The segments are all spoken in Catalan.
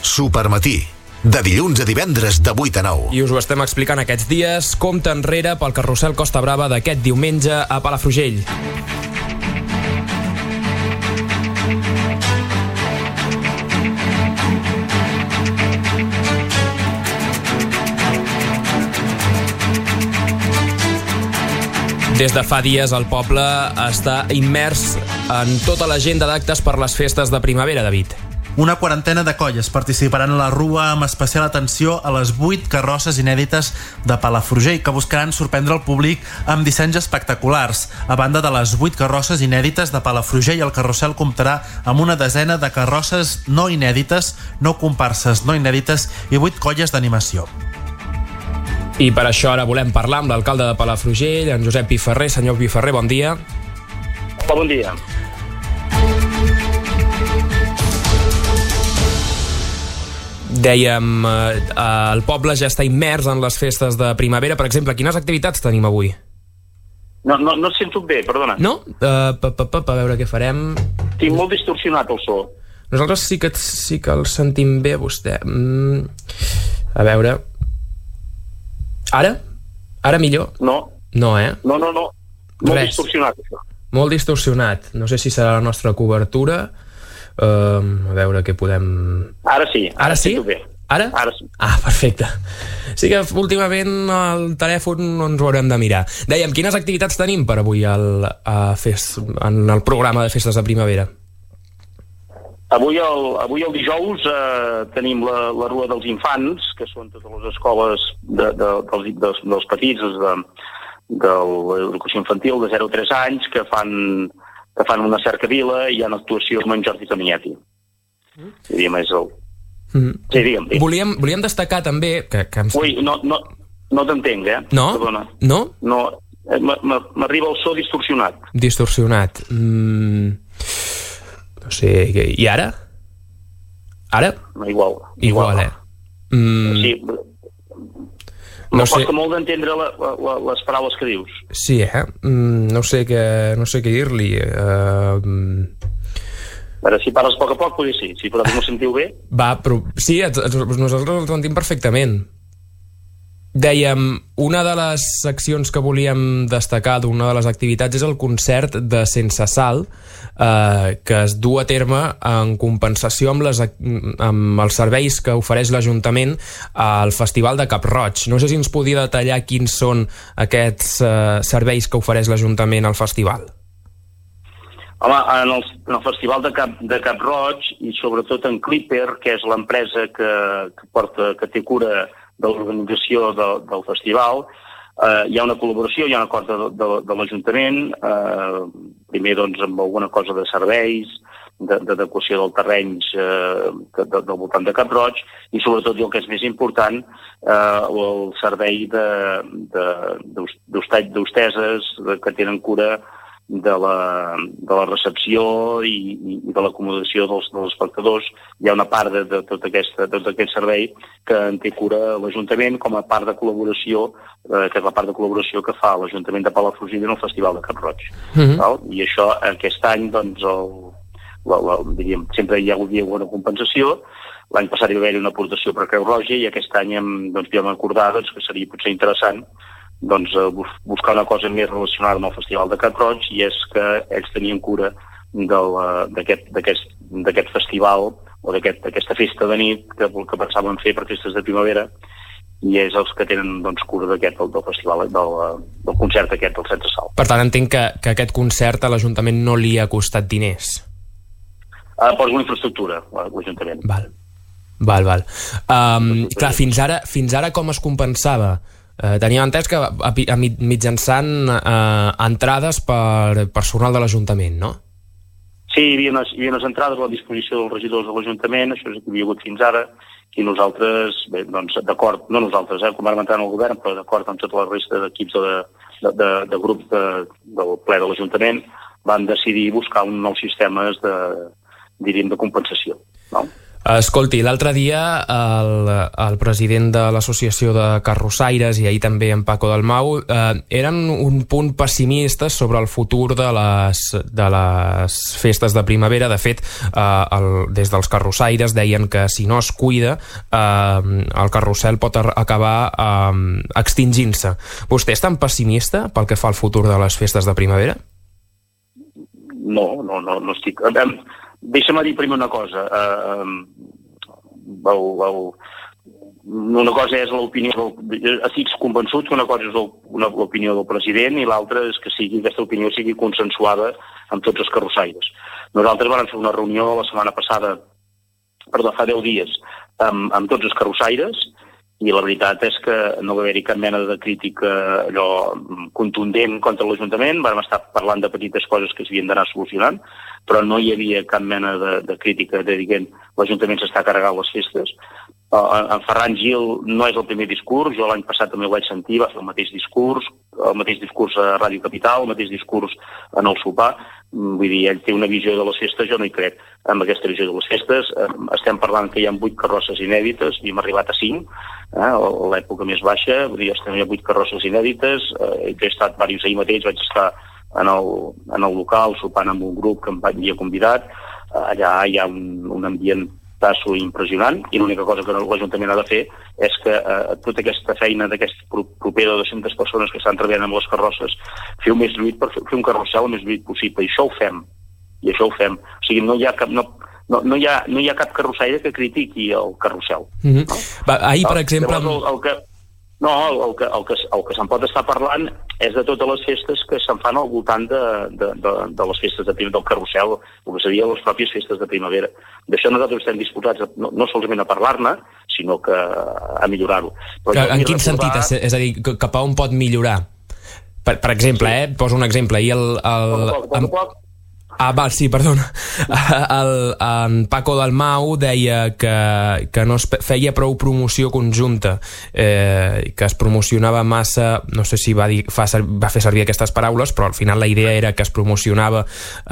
Supermatí, de dilluns a divendres de 8 a 9. I us ho estem explicant aquests dies. Compte enrere pel carrusel Costa Brava d'aquest diumenge a Palafrugell. Des de fa dies el poble està immers en tota l'agenda d'actes per les festes de primavera, David. Una quarantena de colles participaran a la Rua amb especial atenció a les 8 carrosses inèdites de Palafrugell que buscaran sorprendre el públic amb dissenys espectaculars. A banda de les 8 carrosses inèdites de Palafrugell, el carrusel comptarà amb una desena de carrosses no inèdites, 9 comparses no inèdites i 8 colles d'animació. I per això ara volem parlar amb l'alcalde de Palafrugell, en Josep Piferrer. Senyor Piferrer, bon dia. Hola, bon dia. Dèiem, el poble ja està immers en les festes de primavera. Per exemple, quines activitats tenim avui? No et sento bé, perdona. No? A veure què farem. Tinc molt distorsionat el so. Nosaltres sí que el sentim bé, vostè. A veure... Ara? Ara millor? No. No, eh? No. Molt distorsionat, això. Molt distorsionat. No sé si serà la nostra cobertura. A veure què podem... Ara sí. Ara sí? Bé. Ara? Ara sí. Ah, perfecte. Sí que últimament el telèfon no ens ho haurem de mirar. Dèiem, quines activitats tenim per avui en el programa de festes de primavera? Avui el dijous tenim la Rua dels Infants, que són totes les escoles dels petits, de l'educació infantil de 0 a 3 anys, que fan una cercavila i hi ha una actuació amb en Jordi Camietti. Diríem, és el... Sí, digue'm. Volíem destacar també que Ui, no t'entenc, eh? No? Perdona. No? No, m'arriba el so distorsionat. Distorsionat. No sé, i ara? Ara? Igual, eh? Sí, no sé. costa molt d'entendre les paraules que dius. Sí, eh? No sé què dir-li. Ara, si parles a poc, potser sí. Si podeu m'ho sentiu bé? Va, però sí, nosaltres el sentim perfectament. Dèiem, una de les seccions que volíem destacar d'una de les activitats és el concert de Sense Sal, que es du a terme en compensació amb els serveis que ofereix l'Ajuntament al Festival de Cap-roig. No sé si ens podia detallar quins són aquests serveis que ofereix l'Ajuntament al festival. Home, en el Festival de Cap-roig i sobretot en Clipper, que és l'empresa que té cura de l'organització del festival, hi ha una col·laboració, hi ha un acord de l'Ajuntament, primer doncs amb alguna cosa de serveis, d'adequació dels terrenys del voltant de Cap-roig i sobretot, el que és més important, el servei d'hosteses que tenen cura de la recepció i de l'acomodació dels espectadors. Hi ha una part de tot aquest servei que en té cura l'Ajuntament com a part de col·laboració, que és la part de col·laboració que fa l'Ajuntament de Palafrugell en el Festival de Cap-roig. I això, aquest any, doncs, sempre hi ha hagut una compensació. L'any passat hi va haver una aportació per Creu Roja i aquest any vam acordar que seria potser interessant buscar una cosa més relacionada amb el Festival de Cap-roig, i és que ells tenien cura d'aquest festival o d'aquesta festa de nit que pensaven fer per festes de primavera, i és els que tenen cura del festival, del concert aquest del Sense Sal. Per tant, entenc que aquest concert a l'Ajuntament no li ha costat diners. Posa una infraestructura, l'Ajuntament. Val. Clar, fins ara com es compensava? Teníem entès que mitjançant entrades per personal de l'Ajuntament, no? Sí, hi havia unes entrades a la disposició dels regidors de l'Ajuntament, això és el que havia hagut fins ara, i nosaltres, d'acord, no nosaltres, com vam entrar en el govern, però d'acord amb tota la resta d'equips de grups del ple de l'Ajuntament, van decidir buscar uns nous sistemes de compensació, no? Escolti, l'altre dia el president de l'Associació de Carrossaires i ahir també en Paco Dalmau eren un punt pessimistes sobre el futur de les festes de primavera. De fet, des dels carrossaires deien que si no es cuida el carrusel pot acabar extingint-se. Vostè és tan pessimista pel que fa al futur de les festes de primavera? No estic... Deixa'm dir primer una cosa. Una cosa és l'opinió... Estic convençut que una cosa és l'opinió del president i l'altra és que aquesta opinió sigui consensuada amb tots els carrossaires. Nosaltres vam fer una reunió la setmana passada, fa 10 dies, amb tots els carrossaires, i la veritat és que no va haver-hi cap mena de crítica allò contundent contra l'Ajuntament. Vam estar parlant de petites coses que s'havien d'anar solucionant, però no hi havia cap mena de crítica de dient l'Ajuntament s'està carregant les festes. En Ferran Gil no és el primer discurs, jo l'any passat també ho vaig sentir, va fer el mateix discurs a Ràdio Capital, el mateix discurs en el sopar. Vull dir, ell té una visió de les festes, jo no hi crec en aquesta visió de les festes. Estem parlant que hi ha 8 carrosses inèdites i hem arribat a 5, a l'època més baixa, vull dir, estem a 8 carrosses inèdites. He estat diversos ahir mateix, vaig estar en el local sopant amb un grup que em havia convidat. Allà hi ha un ambient tasso impressionant i l'única cosa que l'Ajuntament ha de fer és que tota aquesta feina d'aquesta propera de 200 persones que estan treballant amb les carrosses fer un més lluit per fer un carrossel el més lluit possible, i això ho fem. O sigui, no hi ha cap carrossaire que critiqui el carrossel. Ahir, per exemple... El que se'n pot estar parlant és de totes les festes que se'n fan al voltant de les festes del carrossel, el que seria les pròpies festes de primavera. D'això nosaltres estem disposats no solament a parlar-ne, sinó que a millorar-ho. En quin sentit? És a dir, cap a on pot millorar? Per exemple, poso un exemple. Perdona. En Paco Dalmau deia que no es feia prou promoció conjunta, que es promocionava massa, no sé si va fer servir aquestes paraules, però al final la idea era que es promocionava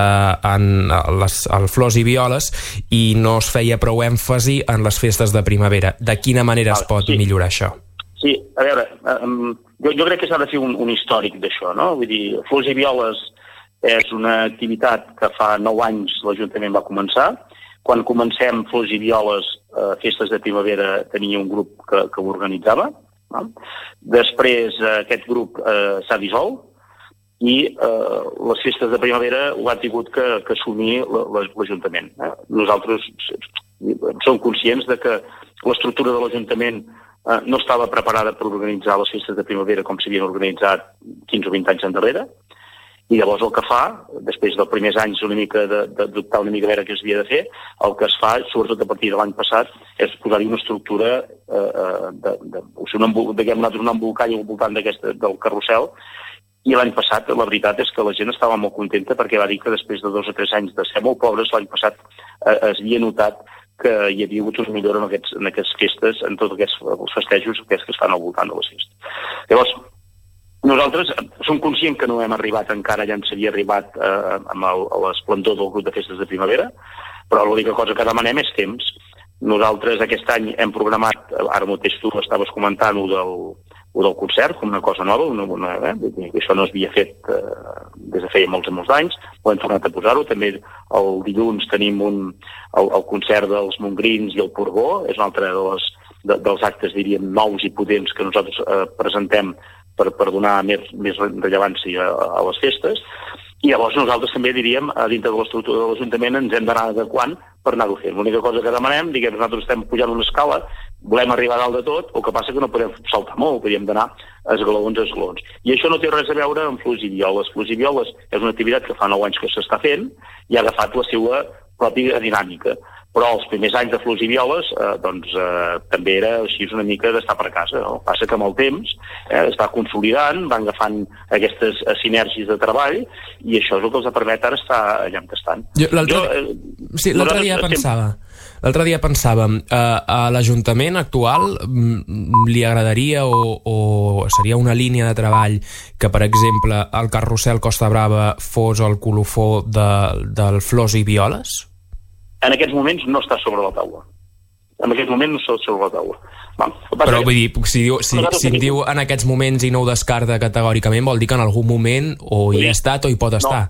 el Flors i Violes i no es feia prou èmfasi en les festes de primavera. De quina manera es pot millorar això? Sí, a veure, jo crec que s'ha de fer un històric d'això, no? Vull dir, Flors i Violes és una activitat que fa 9 anys l'Ajuntament va començar. Quan comencem Flors i Violes, festes de primavera, tenia un grup que ho organitzava. Després aquest grup s'ha dissolt i les festes de primavera ho ha tingut que assumir l'Ajuntament. Nosaltres som conscients de que l'estructura de l'Ajuntament no estava preparada per organitzar les festes de primavera com s'havien organitzat 15 o 20 anys endarrere. I llavors el que fa, després dels primers anys una mica d'adoptar una mica a veure què s'havia de fer, el que es fa, sobretot a partir de l'any passat, és posar-hi una estructura, un embolcall al voltant del carrossel. I l'any passat, la veritat és que la gent estava molt contenta perquè va dir que després de 2 o 3 anys de ser molt pobres, l'any passat es havia notat que hi havia hagut una millora en aquestes festes, en tots els festejos que es fan al voltant de les festes. Llavors, nosaltres som conscients que no hem arribat encara, ja ens havia arribat a l'esplendor del grup de festes de primavera, però l'única cosa que demanem és temps. Nosaltres aquest any hem programat, ara mateix tu estaves comentant, del concert, com una cosa nova, això no s'havia fet des de feia molts anys, ho hem tornat a posar-ho. També el dilluns tenim el concert dels Montgrins i el Porgó, és un altre dels actes, diríem, nous i potents que nosaltres presentem per donar més rellevància a les festes. I llavors nosaltres també diríem, dintre de l'estructura de l'Ajuntament ens hem d'anar adequant per anar-ho fent. L'única cosa que demanem, nosaltres estem pujant una escala, volem arribar a dalt de tot, el que passa que no podem saltar molt, podríem d'anar esglaons a esglaons. I això no té res a veure amb Flors i Violes. Flors i Violes és una activitat que fa 9 anys que s'està fent i ha agafat la seva pròpia dinàmica. Però els primers anys de Flors i Violes també era així una mica d'estar per casa. No? Passa que amb el temps es va consolidant, van agafant aquestes sinergies de treball i això és el que els permet ara estar allà on estan. L'altre dia pensava, a l'Ajuntament actual li agradaria o seria una línia de treball que, per exemple, el carrusel Costa Brava fos el colofó del Flors i Violes? En aquests moments no està sobre la taula. en aquest moment no està sobre la taula. Però vull dir, si em diu en aquests moments i no ho descarta categòricament, vol dir que en algun moment o hi ha estat o hi pot estar.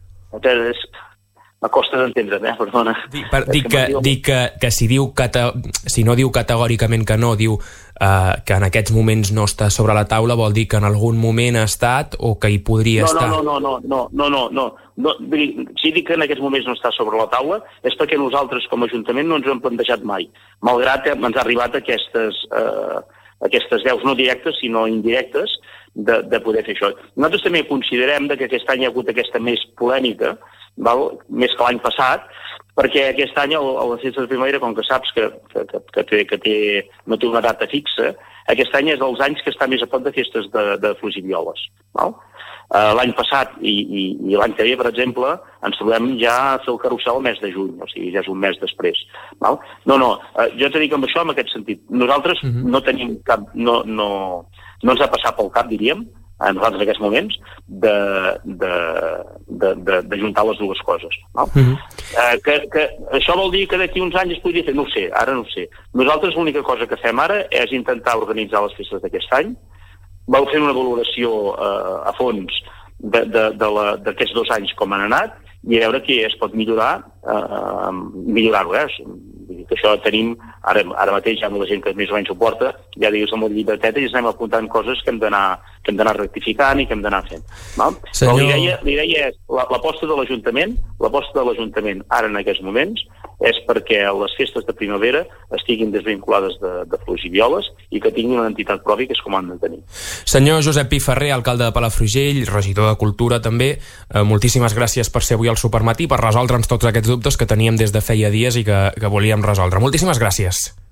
M'acosta d'entendre't, perdona. Dic que si no diu categòricament que no, diu que en aquests moments no està sobre la taula, vol dir que en algun moment ha estat o que hi podria estar. No. Si dic que en aquests moments no està sobre la taula és perquè nosaltres com a Ajuntament no ens ho hem plantejat mai, malgrat ens ha arribat aquestes veus no directes sinó indirectes de poder fer això. Nosaltres també considerem que aquest any hi ha hagut aquesta més polèmica, més que l'any passat, perquè aquest any a les festes de primavera, com que saps que no té una data fixa, aquest any és dels anys que està més a prop de festes de flors i violes. L'any passat i l'any que ve, per exemple, ens trobem ja a fer el carrusel el mes de juny, o sigui, ja és un mes després. Jo t'he dit amb això, en aquest sentit. Nosaltres no tenim cap... No ens ha passat pel cap, diríem, a nosaltres en aquests moments, de juntar les dues coses. Que això vol dir que d'aquí uns anys es podria fer? No ho sé, ara no ho sé. Nosaltres l'única cosa que fem ara és intentar organitzar les festes d'aquest any. Vau fer una valoració a fons d'aquests 2 anys com han anat i a veure què es pot millorar-ho, que això tenim, ara mateix ja amb la gent que més o menys ho porta, ja digues amb la llibreteta i ens anem apuntant coses que hem d'anar rectificant i que hem d'anar fent. Però l'idea és l'aposta de l'Ajuntament ara en aquests moments és perquè les festes de primavera estiguin desvinculades de flors i violes i que tinguin una entitat pròpia que és com han de tenir. Senyor Josep Pi Ferrer, alcalde de Palafrugell, regidor de Cultura també, moltíssimes gràcies per ser avui al Supermatí, per resoldre'ns tots aquests dubtes que teníem des de feia dies i que volíem resoldre. Moltíssimes gràcies.